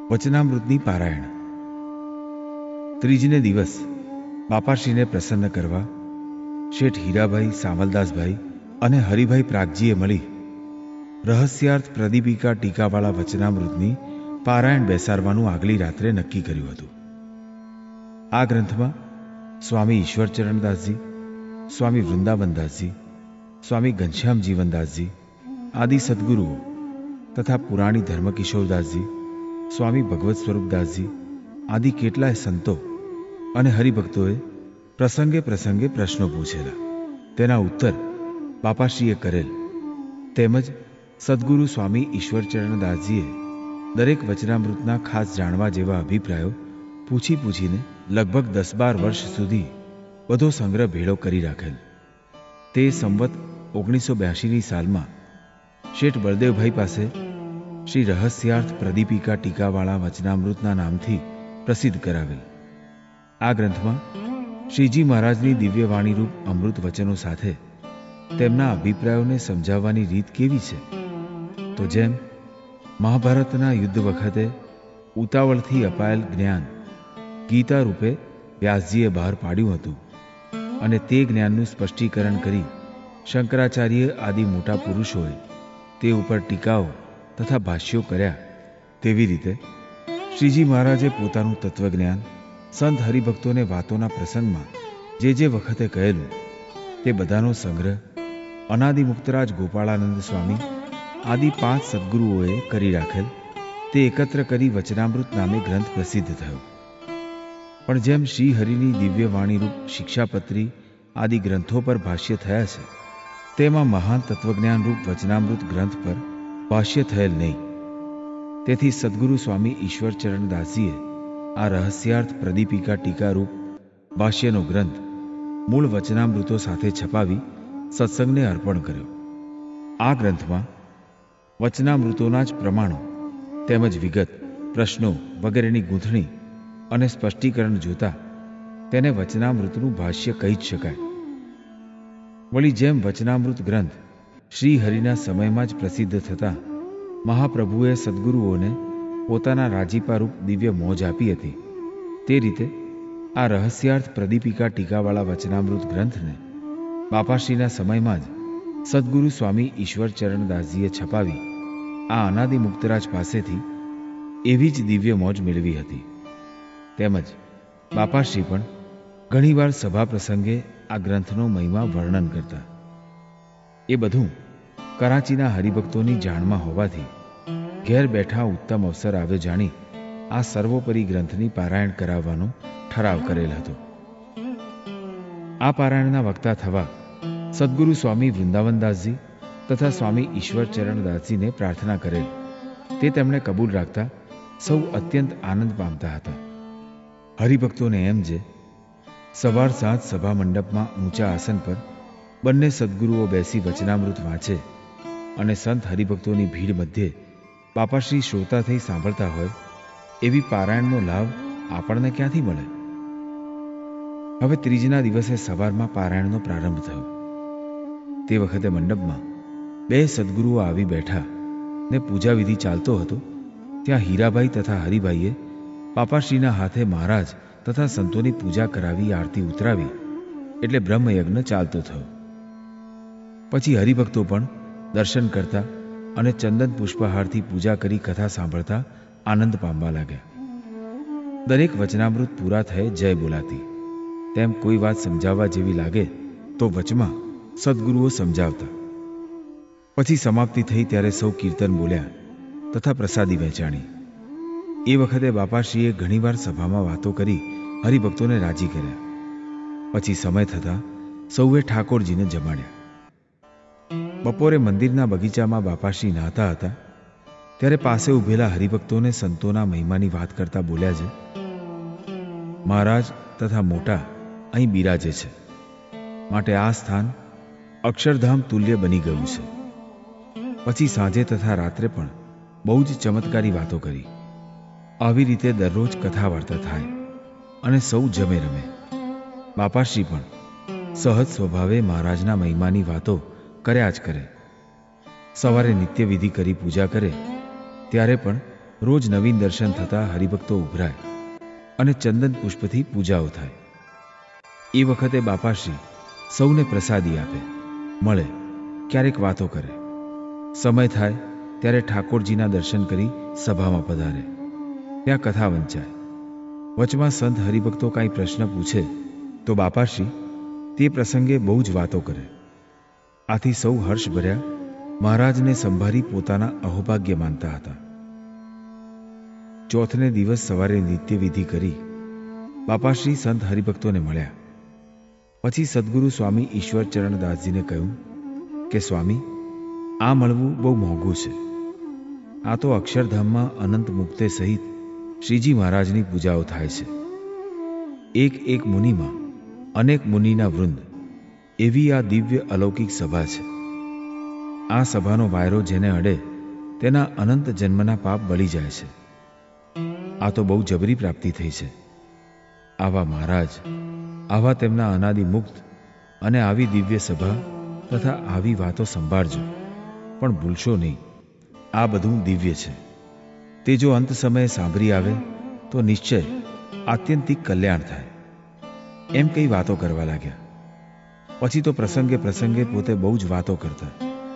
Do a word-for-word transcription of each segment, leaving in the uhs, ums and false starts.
વચનામૃતની પારાયણ. ત્રીજને દિવસ બાપાશ્રીને પ્રસન્ન કરવા શેઠ હીરાભાઈ, સામલદાસભાઈ અને હરિભાઈ પ્રાગજીએ મળી રહસ્યાર્થ પ્રદીપિકા ટીકાવાળા વચનામૃતની પારાયણ બેસાડવાનું આગલી રાત્રે નક્કી કર્યું હતું. આ ગ્રંથમાં સ્વામી ઈશ્વરચરણદાસજી, સ્વામી વૃંદાવનદાસજી, સ્વામી ઘનશ્યામ જીવનદાસજી આદિ સદગુરુઓ તથા પુરાણી ધર્મકિશોરદાસજી, સ્વામી ભગવત સ્વરૂપદાસજી આદિ કેટલાય સંતો અને હરિભક્તોએ પ્રસંગે પ્રસંગે પ્રશ્નો પૂછેલા, તેના ઉત્તર બાપાશ્રીએ કરેલ, તેમજ સદગુરુ સ્વામી ઈશ્વરચરણદાસજીએ દરેક વચનામૃતના ખાસ જાણવા જેવા અભિપ્રાયો પૂછી પૂછીને લગભગ દસ બાર વર્ષ સુધી બધો સંગ્રહ ભેળો કરી રાખેલ. તે સંવત ઓગણીસો બ્યાસીની સાલમાં શેઠ બળદેવભાઈ પાસે શ્રી રહસ્યાર્થ પ્રદીપિકા ટીકાવાળા વચનામૃતના નામથી પ્રસિદ્ધ કરાવેલ. આ ગ્રંથમાં શ્રીજી મહારાજની દિવ્યવાણીરૂપ અમૃત વચનો સાથે તેમના અભિપ્રાયોને સમજાવવાની રીત કેવી છે, તો જેમ મહાભારતના યુદ્ધ વખતે ઉતાવળથી અપાયેલ જ્ઞાન ગીતા રૂપે વ્યાસજીએ બહાર પાડ્યું હતું અને તે જ્ઞાનનું સ્પષ્ટીકરણ કરી શંકરાચાર્ય આદિ મોટા પુરુષોએ તે ઉપર ટીકાઓ તથા ભાષ્યો કર્યા, તેવી રીતે શ્રીજી મહારાજે પોતાનું તત્વજ્ઞાન સંત હરિભક્તોને વાતોના પ્રસંગમાં જે જે વખતે કહેલું તે બધાનો સંગ્રહ અનાદિ મુક્તરાજ ગોપાળાનંદ સ્વામી આદિ પાંચ સદગુરુઓએ કરી રાખેલ, તે એકત્ર કરી વચનામૃત નામે ગ્રંથ પ્રસિદ્ધ થયો. પણ જેમ શ્રી હરિની દિવ્ય વાણીરૂપ શિક્ષાપત્રી આદિ ગ્રંથો પર ભાષ્ય થયા છે, તેમાં મહાન તત્વજ્ઞાનરૂપ વચનામૃત ગ્રંથ પર ભાષ્ય થયેલ નહીં. તેથી સદગુરુ સ્વામી ઈશ્વરચરણદાસજીએ આ રહસ્યાર્થ પ્રદીપિકા ટીકારૂપ ભાષ્યનો ગ્રંથ મૂળ વચનામૃતો સાથે છપાવી સત્સંગને અર્પણ કર્યો. આ ગ્રંથમાં વચનામૃતોના જ પ્રમાણો તેમજ વિગત, પ્રશ્નો વગેરેની ગૂંથણી અને સ્પષ્ટીકરણ જોતા તેને વચનામૃતનું ભાષ્ય કહી જ શકાય. વળી જેમ વચનામૃત ગ્રંથ શ્રી હરિના સમયમાં જ પ્રસિદ્ધ થતા મહાપ્રભુએ સદગુરુઓને પોતાના રાજીપારૂપ દિવ્ય મોજ આપી હતી, તે રીતે આ રહસ્યાર્થ પ્રદીપિકા ટીકાવાળા વચનામૃત ગ્રંથને બાપાશ્રીના સમયમાં જ સદગુરુ સ્વામી ઈશ્વરચરણદાસજીએ છપાવી આ અનાદિ મુક્તરાજ પાસેથી એવી જ દિવ્ય મોજ મેળવી હતી. તેમજ બાપાશ્રી પણ ઘણીવાર સભા પ્રસંગે આ ગ્રંથનો મહિમા વર્ણન કરતા. એ બધું કરાચીના હરિભક્તોની જાણમાં હોવાથી ઘેર બેઠા ઉત્તમ અવસર આવ્યો જાણી આ સર્વોપરી ગ્રંથની પારાયણ કરાવવાનો ઠરાવ કરેલ હતો. આ પારાયણના વક્તા થવા સદગુરુ સ્વામી વૃંદાવનદાસજી તથા સ્વામી ઈશ્વરચરણદાસજીને પ્રાર્થના કરેલ, તે તેમણે કબૂલ રાખતા સૌ અત્યંત આનંદ પામતા હતા. હરિભક્તોને એમ જે સવાર સાંજ સભા મંડપમાં ઊંચા આસન પર બંને સદગુરુઓ બેસી વચનામૃત વાંચે અને સંત હરિભક્તોની ભીડ મધ્યે બાપાશ્રી શ્રોતા થઈ સાંભળતા હોય, એવી પારાયણનો લાભ આપણને ક્યાંથી મળે? હવે ત્રીજના દિવસે સવારમાં પારાયણનો પ્રારંભ થયો. તે વખતે મંડપમાં બે સદગુરુઓ આવી બેઠા ને પૂજાવિધિ ચાલતો હતો. ત્યાં હીરાભાઈ તથા હરિભાઈએ બાપાશ્રીના હાથે મહારાજ તથા સંતોની પૂજા કરાવી આરતી ઉતરાવી એટલે બ્રહ્મયજ્ઞ ચાલતો થયો. પછી હરિભક્તો પણ દર્શન કરતા અને ચંદન પુષ્પહારથી પૂજા કરી કથા સાંભળતા આનંદ પામવા લાગ્યા. દરેક વચનામૃત પૂરા થયે જય બોલાતી. તેમ કોઈ વાત સમજાવવા જેવી લાગે તો વચમાં સદગુરુઓ સમજાવતા. પછી સમાપ્તિ થઈ ત્યારે સૌ કીર્તન બોલ્યા તથા પ્રસાદી વહેંચાણી. એ વખતે બાપાશ્રીએ ઘણીવાર સભામાં વાતો કરી હરિભક્તોને રાજી કર્યા. પછી સમય થતાં સૌએ ઠાકોરજીને જમાડ્યા. બપોરે મંદિરના બગીચામાં બાપાશ્રી નહાતા હતા ત્યારે પાસે ઉભેલા હરિભક્તોને સંતોના મહિમાની વાત કરતા બોલ્યા છે, મહારાજ તથા મોટા અહીં બિરાજે છે, માટે આ સ્થાન અક્ષરધામ તુલ્ય બની ગયું છે. પછી સાંજે તથા રાત્રે પણ બહુ જ ચમત્કારી વાતો કરી. આવી રીતે દરરોજ કથા વાર્તા થાય અને સૌ જમે રમે. બાપાશ્રી પણ સહજ સ્વભાવે મહારાજના મહિમાની વાતો કર્યા જ કરે. સવારે નિત્યવિધિ કરી પૂજા કરે ત્યારે પણ રોજ નવીન દર્શન થતાં હરિભક્તો ઉભરાય અને ચંદન પુષ્પથી પૂજાઓ થાય. એ વખતે બાપાશ્રી સૌને પ્રસાદી આપે, મળે, ક્યારેક વાતો કરે. સમય થાય ત્યારે ઠાકોરજીના દર્શન કરી સભામાં પધારે. ત્યાં કથા વંચાય. વચમાં સંત હરિભક્તો કાંઈ પ્રશ્ન પૂછે તો બાપાશ્રી તે પ્રસંગે બહુ જ વાતો કરે. આથી સૌ હર્ષ ભર્યા મહારાજને સંભાળી પોતાના અહોભાગ્ય માનતા હતા. ચોથને દિવસ સવારે નિત્યવિધિ કરી બાપાશ્રી સંત હરિભક્તોને મળ્યા. પછી સદગુરુ સ્વામી ઈશ્વરચરણદાસજીને કહ્યું કે સ્વામી, આ મળવું બહુ મોંઘું છે. આ તો અક્ષરધામમાં અનંત મુક્તે સહિત શ્રીજી મહારાજની પૂજાઓ થાય છે. એક એક મુનિમાં અનેક મુનિના વૃંદ, એવી આ દિવ્ય અલૌકિક સભા છે. આ સભાનો વાયરો જેને અડે તેના અનંત જન્મના પાપ બળી જાય છે. આ તો બહુ જબરી પ્રાપ્તિ થઈ છે. આવા મહારાજ, આવા તેમના અનાદિ મુક્ત અને આવી દિવ્ય સભા તથા આવી વાતો સંભાળજો, પણ ભૂલશો નહીં, આ બધું દિવ્ય છે. તે જો અંત સમયે સાંભળી આવે તો નિશ્ચય આત્યંતિક કલ્યાણ થાય. એમ કઈ વાતો કરવા લાગ્યા. પછી તો પ્રસંગે પ્રસંગે પોતે બહુ જ વાતો કરતા.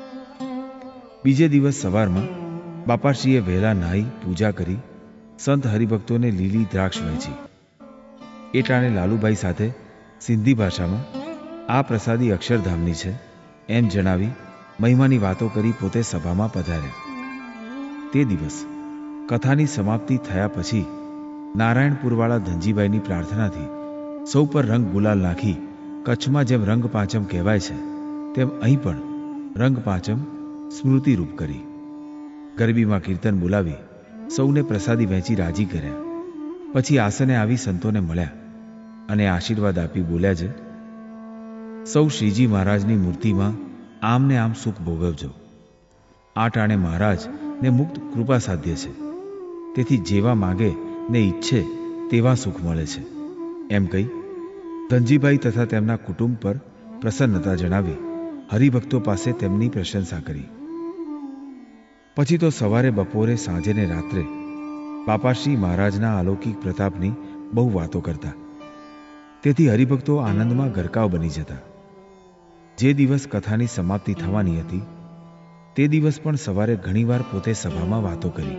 બીજે દિવસ સવારમાં બાપાશ્રીએ વહેલા નાહી પૂજા કરી સંત હરિભક્તોને લીલી દ્રાક્ષ વહેંચી. એ ટાણે લાલુભાઈ સાથે સિંધી ભાષામાં આ પ્રસાદી અક્ષરધામની છે એમ જણાવી મહિમાની વાતો કરી પોતે સભામાં પધાર્યા. તે દિવસ કથાની સમાપ્તિ થયા પછી નારાયણપુરવાળા ધનજીભાઈની પ્રાર્થનાથી સૌ પર રંગ ગુલાલ નાખી કચ્છમાં જેમ રંગ પાંચમ કહેવાય છે તેમ અહીં પણ રંગ પાંચમ સ્મૃતિરૂપ કરી. ગરબીમાં કીર્તન બોલાવી સૌને પ્રસાદી વહેંચી રાજી કર્યા. પછી આસને આવી સંતોને મળ્યા અને આશીર્વાદ આપી બોલ્યા છે, સૌ શ્રીજી મહારાજની મૂર્તિમાં આમ ને આમ સુખ ભોગવજો. આ ટાણે મહારાજ ને મુક્ત કૃપા સાધ્ય છે. તેથી જેવા માગે ને ઈચ્છે તેવા સુખ મળે છે. એમ કહી ધનજીભાઈ તથા તેમના કુટુંબ પર પ્રસન્નતા જણાવી હરિભક્તો પાસે તેમની પ્રશંસા કરી. પછી તો સવારે, બપોરે, સાંજે ને રાત્રે બાપાશ્રી મહારાજના અલૌકિક પ્રતાપની બહુ વાતો કરતા. તેથી હરિભક્તો આનંદમાં ગરકાવ બની જતા. જે દિવસ કથાની સમાપ્તિ થવાની હતી તે દિવસ પણ સવારે ઘણીવાર પોતે સભામાં વાતો કરી.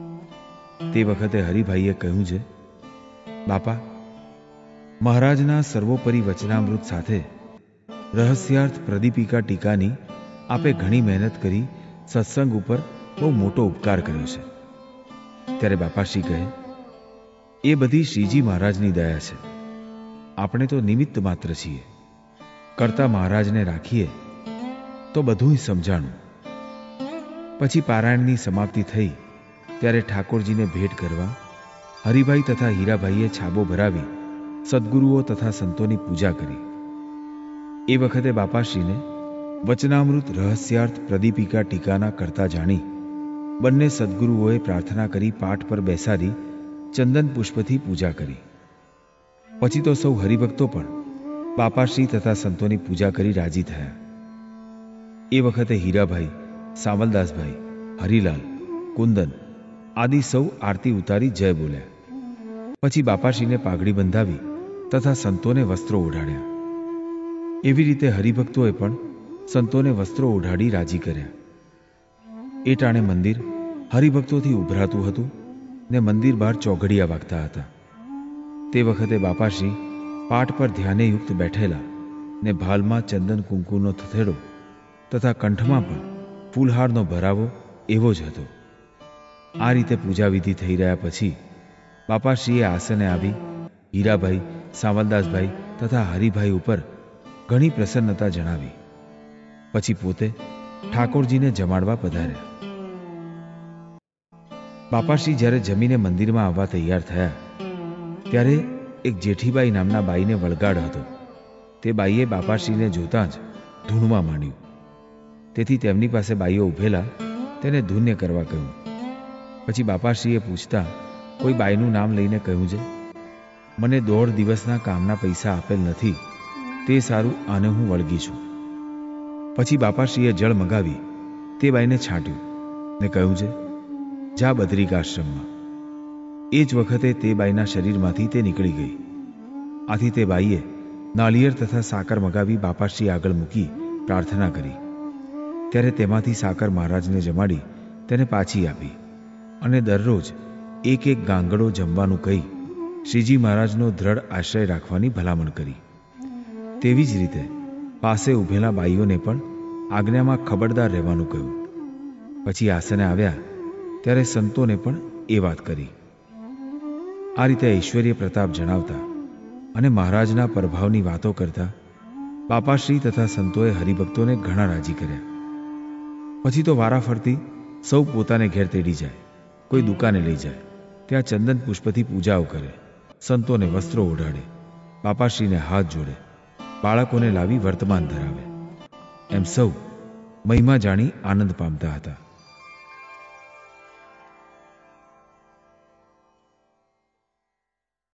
તે વખતે હરિભાઈએ કહ્યું છે, બાપા, મહારાજના સર્વોપરી વચનામૃત સાથે રહસ્યાર્થ પ્રદીપિકા ટીકાની આપે ઘણી મહેનત કરી સત્સંગ ઉપર બહુ મોટો ઉપકાર કર્યો છે. ત્યારે બાપાશ્રી કહે, એ બધી શ્રીજી મહારાજની દયા છે. આપણે તો નિમિત્ત માત્ર છીએ. કરતા મહારાજને રાખીએ તો બધું સમજાણું. પછી પારાયણની સમાપ્તિ થઈ ત્યારે ઠાકોરજીને ભેટ કરવા હરિભાઈ તથા હીરાભાઈએ છાબો ભરાવી સદગુરુઓ તથા સંતોની પૂજા કરી. એ વખતે બાપાશ્રીને વચનામૃત રહસ્યાર્થ પ્રદીપિકા ટીકાના કરતા જાણી બંને સદગુરુઓએ પ્રાર્થના કરી પાઠ પર બેસાડી ચંદન પુષ્પથી પૂજા કરી. પછી તો સૌ હરિભક્તો પણ બાપાશ્રી તથા સંતોની પૂજા કરી રાજી થયા. એ વખતે હીરાભાઈ, સામલદાસભાઈ, હરિલાલ, કુંદન આદિ સૌ આરતી ઉતારી જય બોલ્યા. પછી બાપાશ્રીને પાઘડી બંધાવી તથા સંતોને વસ્ત્રો ઓઢાડ્યા. એવી રીતે હરિભક્તોએ પણ સંતોને વસ્ત્રો ઓઢાડી રાજી કર્યા. એ ટાણે મંદિર હરિભક્તોથી ઉભરાતું હતું ને મંદિર બહાર ચોઘડિયા વાગતા હતા. તે વખતે બાપાશ્રી પાઠ પર ધ્યાનેયુક્ત બેઠેલા ને ભાલમાં ચંદન કુંકુનો થથેડો તથા કંઠમાં પણ ફૂલહારનો ભરાવો એવો જ હતો. આ રીતે પૂજાવિધિ થઈ રહ્યા પછી બાપાશ્રીએ આસને આવી હીરાભાઈ, સામલદાસભાઈ તથા હરિભાઈ ઉપર ઘણી પ્રસન્નતા જણાવી. પછી પોતે ઠાકોરજીને જમાડવા પધાર્યા. બાપાશ્રી જ્યારે જમીને મંદિરમાં આવવા તૈયાર થયા ત્યારે એક જેઠીબાઈ નામના બાઈને વળગાડ હતો. તે બાઈએ બાપાશ્રીને જોતાં જ ધૂણવા માંડ્યું. તેથી તેમની પાસે બાઈઓ ઉભેલા તેને ધૂન્ય કરવા કહ્યું. પછી બાપાશ્રીએ પૂછતા કોઈ બાઈનું નામ લઈને કહ્યું છે, મને દોઢ દિવસના કામના પૈસા આપેલ નથી, તે સારું, આને હું વળગી છું. પછી બાપાશ્રીએ જળ મગાવી તે બાઈને છાંટ્યું ને કહ્યું છે, જા બદ્રિકાશ્રમમાં. એ જ વખતે તે બાઈના શરીરમાંથી તે નીકળી ગઈ. આથી તે બાઈએ નાળિયેર તથા સાકર મગાવી બાપાશ્રી આગળ મૂકી પ્રાર્થના કરી. ત્યારે તેમાંથી સાકર મહારાજને જમાડી તેને પાછી આપી અને દરરોજ એક એક ગાંગડો જમવાનું કહી શ્રીજી મહારાજનો દ્રઢ આશ્રય રાખવાની ભલામણ કરી. તેવી જ રીતે પાસે ઊભેલા બાઈઓને પણ આજ્ઞામાં ખબરદાર રહેવાનું કહ્યું. પછી આસને આવ્યા ત્યારે સંતોને પણ એ વાત કરી. આ રીતે ઐશ્વર્ય પ્રતાપ જણાવતા અને મહારાજના પ્રભાવની વાતો કરતા બાપાશ્રી તથા સંતોએ હરિભક્તોને ઘણા રાજી કર્યા. પછી તો વારાફરતી સૌ પોતાને ઘેર તેડી જાય, કોઈ દુકાને લઈ જાય, ત્યાં ચંદન પુષ્પથી પૂજાઓ કરે, સંતોને વસ્ત્રો ઓઢાડે, બાપાશ્રીને હાથ જોડે, બાળકોને લાવી વર્તમાન ધરાવે. એમ સૌ મહિમા જાણી આનંદ પામતા હતા.